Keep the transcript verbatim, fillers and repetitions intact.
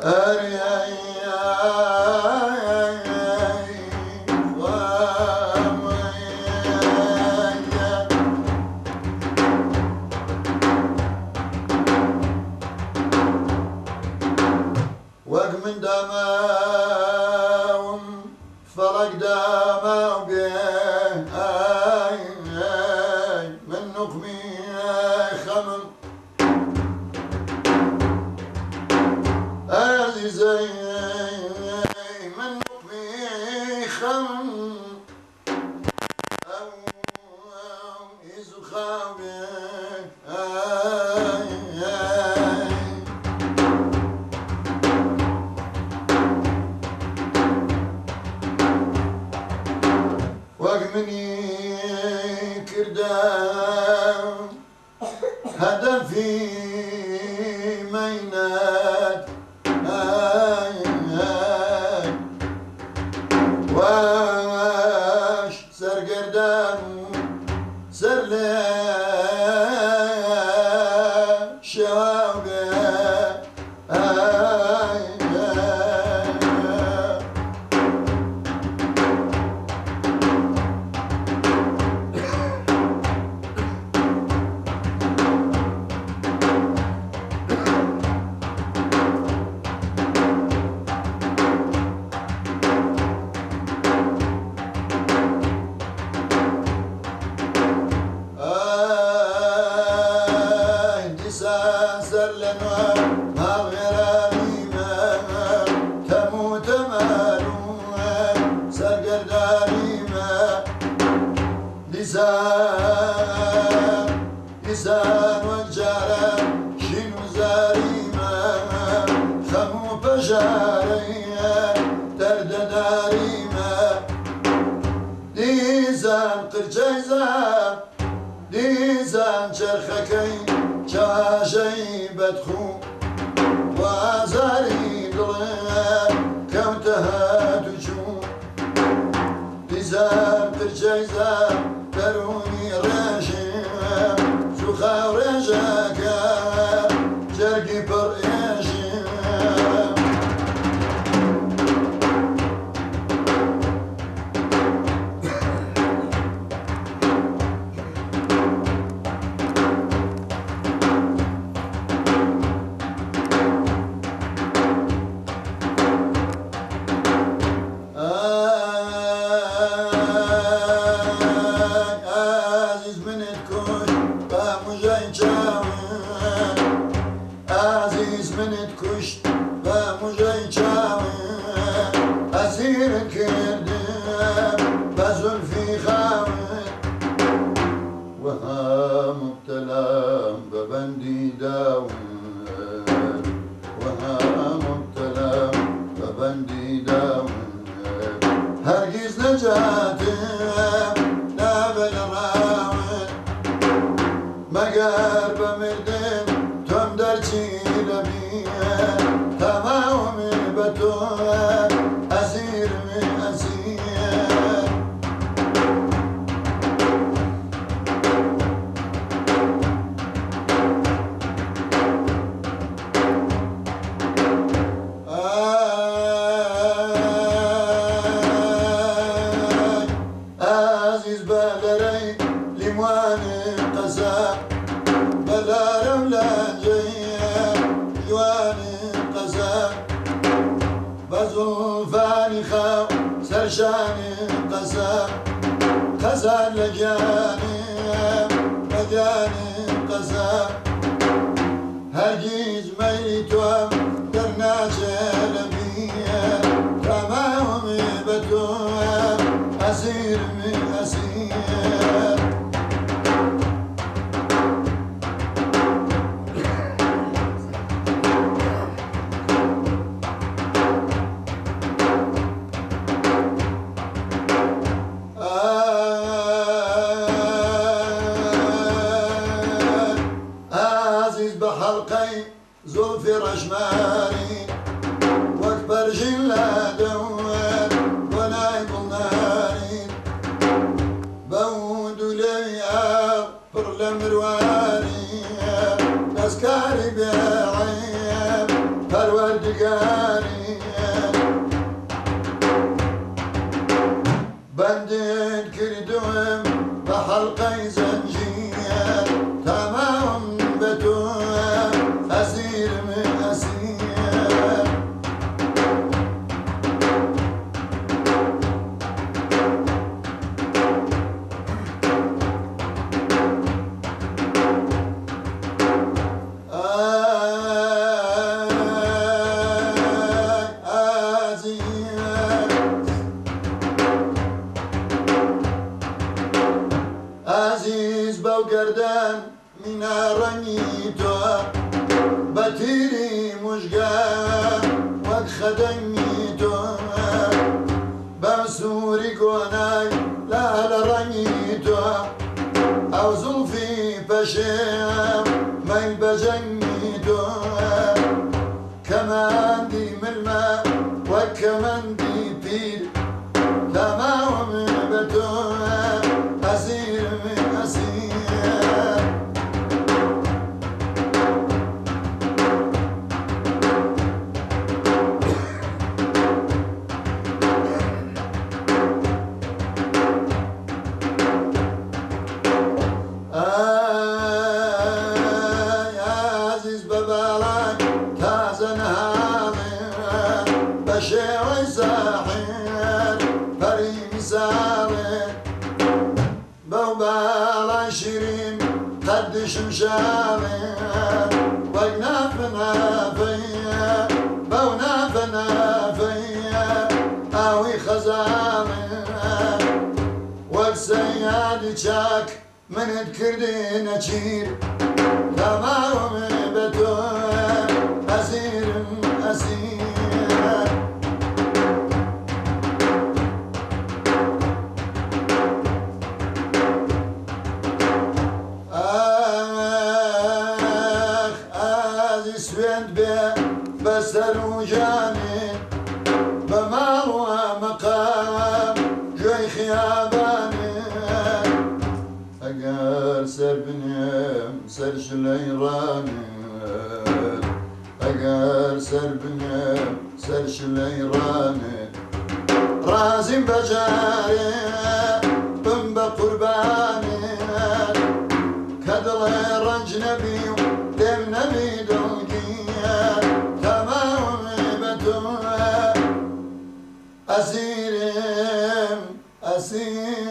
وەک من داماوم فەڵەک داماو بێ من نوقمی خەمم ئازیزەی من نوقمی خەمم ئەو هیز و خاو بێ وەک منی کردم هەدەفی مەینەت واش سەرگەردان و سەر لێ شێواو بێ سر لنوار ماغرانيمة تموت مالوها سرقردانيمة لسان لسان والجارة شنو زاريمة خمو بجارية درد داريمة لسان قرجيزان لسان شرخكين چاژەی بەدخوو وازاری دڵێ کەوتە هاتوچوو دیزان پرچەیزان دەرونی ڕێژێم سوخاو ڕێژەکە جەرگی پڕ ئێژێم عزیز منت کشت و موژەی چاوێ ئەسیرت کردم بە زولفی خاوێ وەها مبتەلام بە بەندی داوێ وەها مبتەلام بە بەندی داوێ هەرگیز نەجاتم نابە لە ڕاوێ مەگەر بە مردن تۆم دەرچی لەبیە تەماومی بە تۆە ئەسیرمی ئەسیە ئازیز بە دەرەی لیموانی قەزا بەلارەم لەنجەیە جوانی قەزا بە زولفانی خاو سەرشانی قەزا قەزان لە گیانیم بە گیانی قەزا هەرگیز مەیلی تۆم دەرناچێ لە بیە تەماومی بە تۆە ئەسیرمی ئەسیە حلقي زلفي رجماني واكبر جلا دوان ونايب الناري بود لي اغفر لمرواني نسكاري بعيب پروردگاری بندن کردوم به حلقه زنجیر تمام به تو اسیرم اسیر عزیز باو گردن مینا رنگی تو بتیری مشگم وک خدنگی تو با سوری کنای لال رنگی تو او زلفی پشم میل بجنگی تو کماندی ملما وک کماندی پیر تمام به تو اسیر شعر ساحر بري مثالي بوبال شيرين قد شمشالي وقنا فنافيا بونا فنافيا اوي خزالي وقسياد شاك من تكردين اشير تمام بتو اسير اسير سويت بيه بسر وجاني بمال ومقام جوي خياباني اقار سر بنيم سر شليراني اقار سر بنيم سر شليراني رازم بجاري بم بقرباني كدل رنج نبي دم نبي دوكي تمام بتو أسيرم أسير